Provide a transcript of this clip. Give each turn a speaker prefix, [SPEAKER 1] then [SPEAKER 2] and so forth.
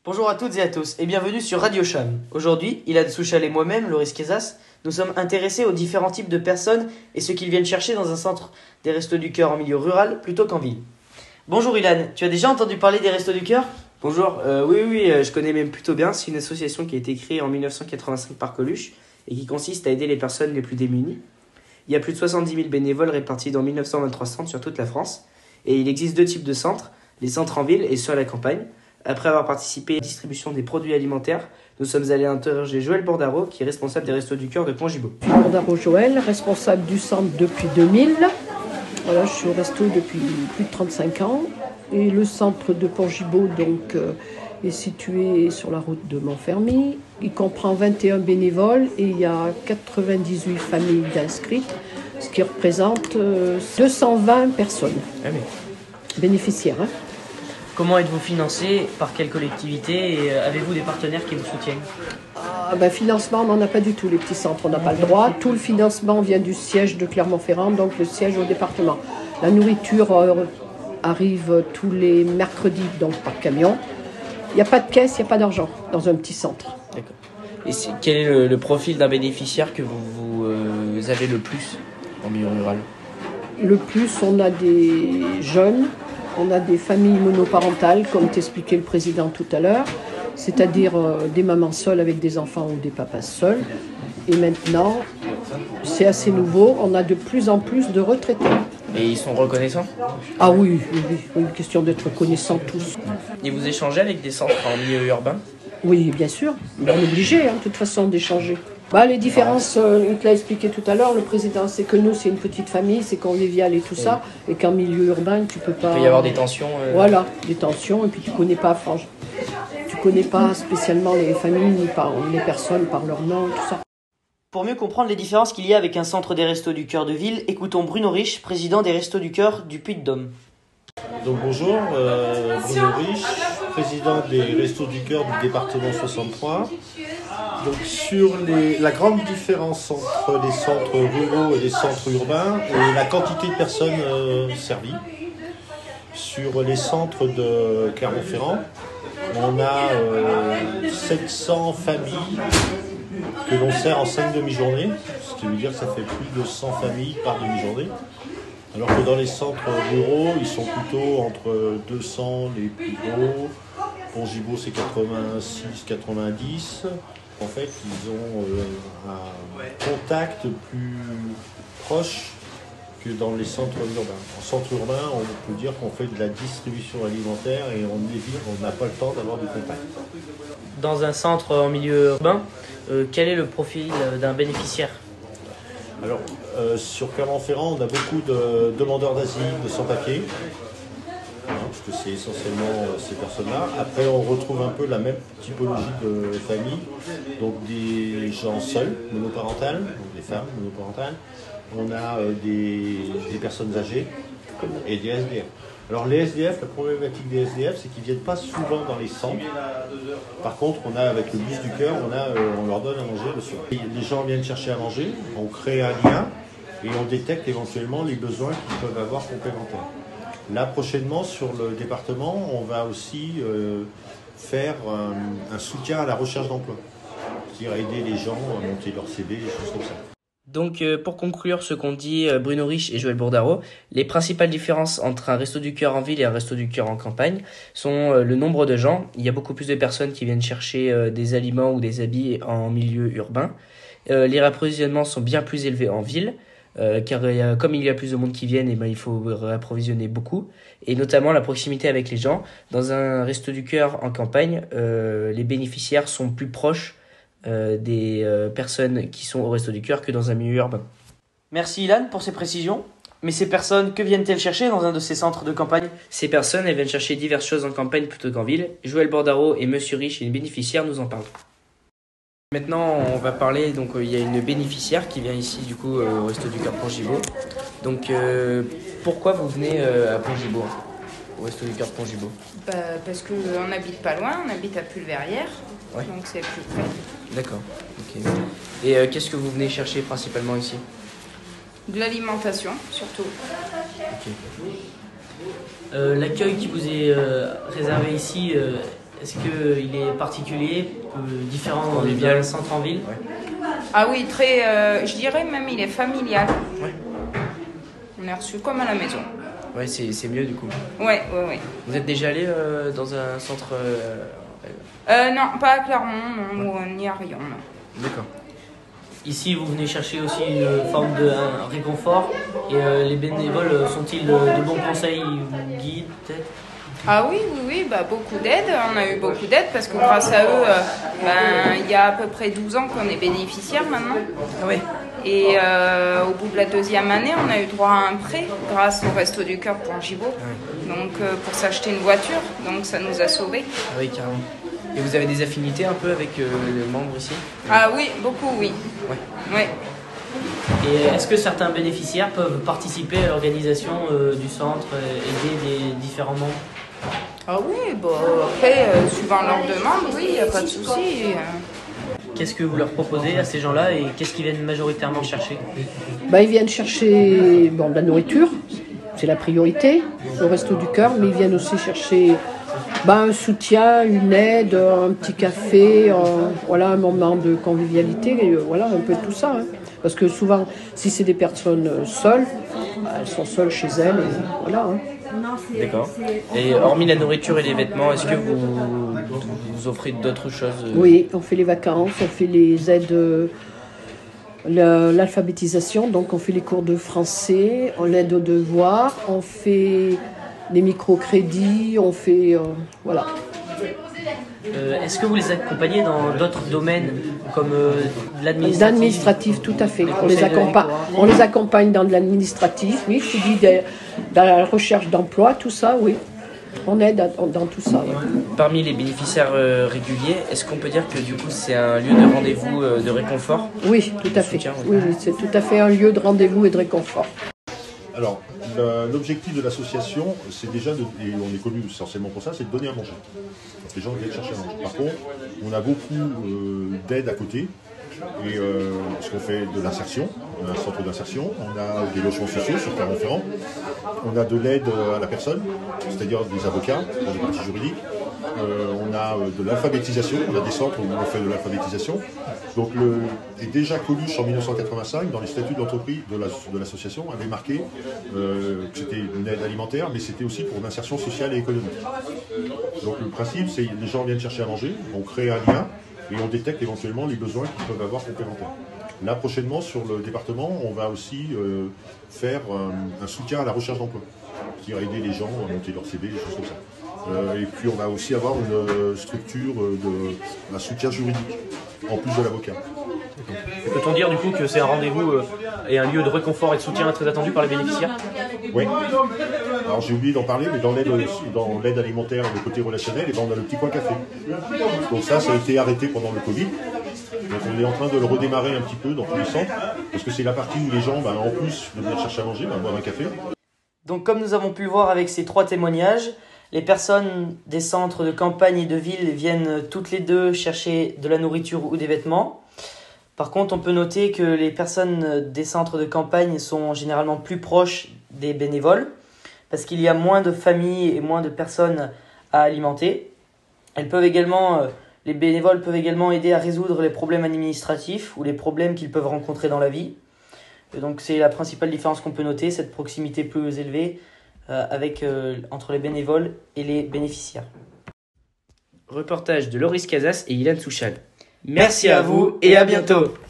[SPEAKER 1] Bonjour à toutes et à tous et bienvenue sur Radio Cham. Aujourd'hui, Ilan Souchal et moi-même, Loris Kezas, nous sommes intéressés aux différents types de personnes et ce qu'ils viennent chercher dans un centre des Restos du Cœur en milieu rural plutôt qu'en ville. Bonjour Ilan, tu as déjà entendu parler des Restos du Cœur ?
[SPEAKER 2] Bonjour, oui, je connais même plutôt bien. C'est une association qui a été créée en 1985 par Coluche et qui consiste à aider les personnes les plus démunies. Il y a plus de 70 000 bénévoles répartis dans 1923 centres sur toute la France. Et il existe deux types de centres, les centres en ville et ceux à la campagne. Après avoir participé à la distribution des produits alimentaires, nous sommes allés interroger Joël Bordaro, qui est responsable des Restos du Cœur de Pont-Gibaud.
[SPEAKER 3] Bordaro Joël, responsable du centre depuis 2000. Voilà, je suis au resto depuis plus de 35 ans. Et le centre de Pont-Gibaud est situé sur la route de Montfermy. Il comprend 21 bénévoles et il y a 98 familles d'inscrites, ce qui représente 220 personnes bénéficiaires.
[SPEAKER 1] Comment êtes-vous financé ? Par quelle collectivité ? Et avez-vous des partenaires qui vous soutiennent ?
[SPEAKER 3] Financement, on n'en a pas du tout, les petits centres, on n'a pas le droit. Tout le financement vient du siège de Clermont-Ferrand, donc le siège au département. La nourriture arrive tous les mercredis, donc par camion. Il n'y a pas de caisse, il n'y a pas d'argent dans un petit centre.
[SPEAKER 2] D'accord. Et quel est le profil d'un bénéficiaire que vous avez le plus en milieu rural ?
[SPEAKER 3] Le plus, on a des jeunes, on a des familles monoparentales, comme t'expliquait le président tout à l'heure, c'est-à-dire des mamans seules avec des enfants ou des papas seuls. Et maintenant, c'est assez nouveau, on a de plus en plus de retraités.
[SPEAKER 2] Et ils sont reconnaissants ?
[SPEAKER 3] Ah oui, une question d'être reconnaissants tous.
[SPEAKER 2] Et vous échangez avec des centres en milieu urbain ?
[SPEAKER 3] Oui, bien sûr, on est obligé de toute façon d'échanger. Les différences, il te l'a expliqué tout à l'heure, le président, c'est que nous, c'est une petite famille, c'est convivial et tout ça, et qu'en milieu urbain, tu peux pas...
[SPEAKER 2] Il peut y avoir des tensions.
[SPEAKER 3] Voilà, des tensions, et puis tu connais pas spécialement les familles, ni les personnes par leur nom, tout ça.
[SPEAKER 1] Pour mieux comprendre les différences qu'il y a avec un centre des Restos du Cœur de ville, écoutons Bruno Rich, président des Restos du Cœur du Puy-de-Dôme.
[SPEAKER 4] Donc bonjour, Bruno Rich, président des Restos du Cœur du département 63. Donc sur la grande différence entre les centres ruraux et les centres urbains est la quantité de personnes servies. Sur les centres de Clermont-Ferrand, on a 700 familles que l'on sert en 5 demi-journées, ce qui veut dire que ça fait plus de 100 familles par demi-journée. Alors que dans les centres ruraux, ils sont plutôt entre 200 les plus gros. Pont-Gibaud, c'est 86, 90. En fait, ils ont un contact plus proche que dans les centres urbains. En centre urbain, on peut dire qu'on fait de la distribution alimentaire et on n'a pas le temps d'avoir du contact.
[SPEAKER 1] Dans un centre en milieu urbain, quel est le profil d'un bénéficiaire ?
[SPEAKER 4] Alors, sur Clermont-Ferrand, on a beaucoup de demandeurs d'asile, de sans-papiers, parce que c'est essentiellement ces personnes-là. Après, on retrouve un peu la même typologie de famille, donc des gens seuls, monoparentales, donc des femmes monoparentales. On a des personnes âgées et des SDF. Alors les SDF, la problématique des SDF, c'est qu'ils ne viennent pas souvent dans les centres. Par contre, avec le bus du cœur, on leur donne à manger le soir. Les gens viennent chercher à manger, on crée un lien et on détecte éventuellement les besoins qu'ils peuvent avoir complémentaires. Là, prochainement, sur le département, on va aussi faire un soutien à la recherche d'emploi. C'est-à-dire aider les gens à monter leur CV, des choses comme ça.
[SPEAKER 2] Donc, pour conclure ce qu'ont dit Bruno Rich et Joël Bordaro, les principales différences entre un Resto du Cœur en ville et un Resto du Cœur en campagne sont le nombre de gens. Il y a beaucoup plus de personnes qui viennent chercher des aliments ou des habits en milieu urbain. Les rapprovisionnements sont bien plus élevés en ville, car comme il y a plus de monde qui viennent, il faut approvisionner beaucoup. Et notamment la proximité avec les gens. Dans un Resto du Cœur en campagne, les bénéficiaires sont plus proches des personnes qui sont au Resto du Cœur que dans un milieu urbain.
[SPEAKER 1] Merci Ilan pour ces précisions. Mais ces personnes, que viennent-elles chercher dans un de ces centres de campagne ?
[SPEAKER 2] Ces personnes, elles viennent chercher diverses choses en campagne plutôt qu'en ville. Joël Bordaro et Monsieur Rich, une bénéficiaire, nous en parlent. Maintenant, on va parler, donc il y a une bénéficiaire qui vient ici du coup au Resto du Cœur Pont-Gibaud. Donc pourquoi vous venez à Pont-Gibaud, au Resto du Cœur Pont-Gibaud ?
[SPEAKER 5] Parce qu'on n'habite pas loin, on habite à Pulverrières,
[SPEAKER 2] Ouais.
[SPEAKER 5] donc c'est plus près.
[SPEAKER 2] D'accord, ok. Et qu'est-ce que vous venez chercher principalement ici ?
[SPEAKER 5] De l'alimentation, surtout.
[SPEAKER 2] Ok.
[SPEAKER 1] L'accueil qui vous est réservé ici Est-ce qu'il est particulier, différent d'un centre en ville?
[SPEAKER 5] Ah oui, très, je dirais même il est familial.
[SPEAKER 2] Ouais.
[SPEAKER 5] On est reçu comme à la maison.
[SPEAKER 2] Ouais, c'est mieux du coup.
[SPEAKER 5] Ouais.
[SPEAKER 2] Vous êtes déjà allé dans un centre
[SPEAKER 5] Non, pas à Clermont, non, ni à Rion, non.
[SPEAKER 2] D'accord.
[SPEAKER 1] Ici, vous venez chercher aussi une forme de réconfort. Et les bénévoles sont-ils de bons conseils ou guides, peut-être?
[SPEAKER 5] Ah oui, bah, beaucoup d'aide. On a eu beaucoup d'aide parce que grâce à eux, il y a à peu près 12 ans qu'on est bénéficiaire maintenant.
[SPEAKER 2] Ah ouais.
[SPEAKER 5] Et au bout de la 2e année, on a eu droit à un prêt grâce au Resto du Cœur pour Gibaud. Donc pour s'acheter une voiture, donc ça nous a sauvés.
[SPEAKER 2] Ah oui, carrément. Et vous avez des affinités un peu avec les membres ici?
[SPEAKER 5] Ah oui, beaucoup, oui. Ouais.
[SPEAKER 1] Et est-ce que certains bénéficiaires peuvent participer à l'organisation du centre, aider les différents membres?
[SPEAKER 5] Ah oui, bon, après, suivant leurs demandes, oui, il n'y a pas de souci.
[SPEAKER 1] Qu'est-ce que vous leur proposez à ces gens-là et qu'est-ce qu'ils viennent majoritairement chercher?
[SPEAKER 3] Ils viennent chercher de la nourriture, c'est la priorité, au Resto du Cœur, mais ils viennent aussi chercher un soutien, une aide, un petit café, un moment de convivialité, un peu tout ça. Hein. Parce que souvent, si c'est des personnes seules, elles sont seules chez elles, et voilà. Hein.
[SPEAKER 2] D'accord. Et hormis la nourriture et les vêtements, est-ce que vous offrez d'autres choses?
[SPEAKER 3] Oui, on fait les vacances, on fait les aides, l'alphabétisation, donc on fait les cours de français, on l'aide aux devoirs, on fait les microcrédits, on fait... voilà.
[SPEAKER 1] Est-ce que vous les accompagnez dans d'autres domaines comme l'administratif?
[SPEAKER 3] L'administratif, tout à fait. On les accompagne dans de l'administratif, oui, dans la recherche d'emploi, tout ça, oui. On aide dans tout ça. Oui.
[SPEAKER 2] Parmi les bénéficiaires réguliers, est-ce qu'on peut dire que du coup c'est un lieu de rendez-vous de réconfort?
[SPEAKER 3] Oui, tout à fait.
[SPEAKER 2] Soutien,
[SPEAKER 3] oui, c'est tout à fait un lieu de rendez-vous et de réconfort.
[SPEAKER 4] Alors, l'objectif de l'association, c'est déjà, et on est connu essentiellement pour ça, c'est de donner à manger. Donc, les gens viennent chercher à manger. Par contre, on a beaucoup d'aide à côté. Et parce qu'on fait de l'insertion, on a un centre d'insertion, on a des logements sociaux sur Clermont-Ferrand, on a de l'aide à la personne, c'est-à-dire des avocats, des parties juridiques, on a de l'alphabétisation, on a des centres où on fait de l'alphabétisation. Donc et déjà Coluche en 1985, dans les statuts de l'entreprise de l'association, avait marqué que c'était une aide alimentaire, mais c'était aussi pour l'insertion sociale et économique. Donc le principe, c'est que les gens viennent chercher à manger, on crée un lien, et on détecte éventuellement les besoins qu'ils peuvent avoir complémentaires. Là, prochainement, sur le département, on va aussi faire un soutien à la recherche d'emploi, qui va aider les gens à monter leur CV, des choses comme ça. Et puis, on va aussi avoir une structure d'un soutien juridique, en plus de l'avocat.
[SPEAKER 1] Peut-on dire du coup que c'est un rendez-vous et un lieu de réconfort et de soutien très attendu par les bénéficiaires?
[SPEAKER 4] Oui. Alors j'ai oublié d'en parler, mais dans l'aide alimentaire, le côté relationnel, on a le petit coin café. Donc ça a été arrêté pendant le Covid. Donc on est en train de le redémarrer un petit peu dans tous les centres, parce que c'est la partie où les gens, en plus de venir chercher à manger, boivent un café.
[SPEAKER 1] Donc comme nous avons pu le voir avec ces 3 témoignages, les personnes des centres de campagne et de ville viennent toutes les deux chercher de la nourriture ou des vêtements. Par contre, on peut noter que les personnes des centres de campagne sont généralement plus proches des bénévoles parce qu'il y a moins de familles et moins de personnes à alimenter. Les bénévoles peuvent également aider à résoudre les problèmes administratifs ou les problèmes qu'ils peuvent rencontrer dans la vie. Et donc c'est la principale différence qu'on peut noter, cette proximité plus élevée entre les bénévoles et les bénéficiaires.
[SPEAKER 2] Reportage de Loris Casas et Ilan Souchal.
[SPEAKER 1] Merci à vous et à bientôt.